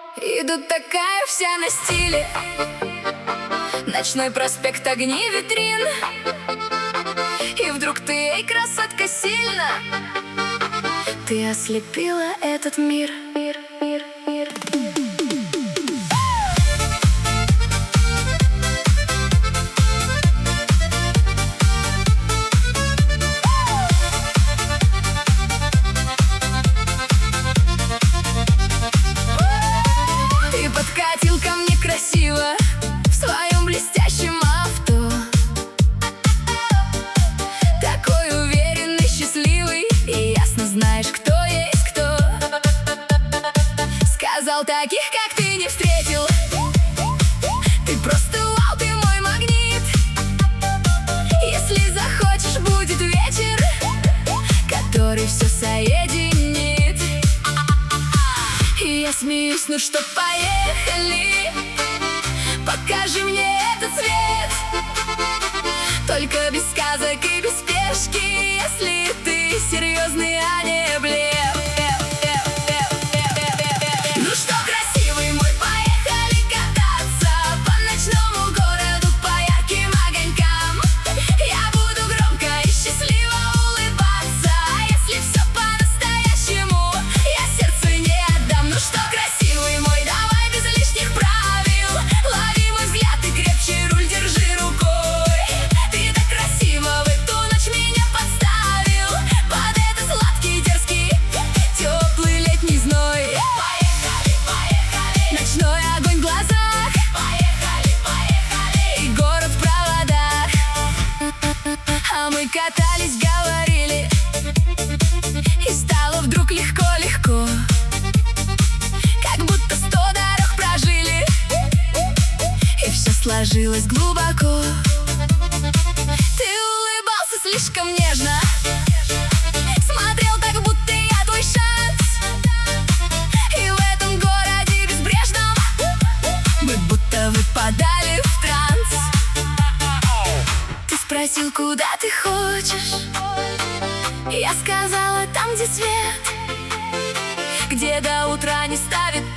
Иду такая вся на стиле, ночной проспект, огни витрин. И вдруг ты, эй, красотка, сильно ты ослепила этот мир. Ты подкатил ко мне красиво в своем блестящем авто, такой уверенный, счастливый, и ясно знаешь, кто есть кто. Сказал, таких как ты не встретил. Ты просто вау, ты мой магнит. Если захочешь, будет вечер, который все соединит. И я смеюсь, ну что, поехали, покажи мне этот свет. Только без сказок и без спешки, если ты серьезный, а не блеф. Ну что, красивый мой, поехали кататься по ночному городу, по ярким огонькам. Я буду громко и счастливо улыбаться. Если все по-настоящему, я сердце не отдам. Ну что, красивый мой, давай без лишних правил. Лови мой взгляд и крепче руль держи рукой. Ты так красиво в эту ночь меня подставил под этот сладкий, дерзкий, теплый летний зной. Поехали, поехали, ночной огонь в глазах. Поехали, поехали, и город в проводах. А мы катались, говорили, и стало вдруг легко-легко, как будто 100 дорог прожили, и все сложилось глубоко. Ты улыбался слишком нежно, смотрел так, будто я твой шанс. И в этом городе безбрежном мы будто выпадали в транс. Ты спросил, куда ты хочешь. Я сказала, там, где свет, где до утра не ставит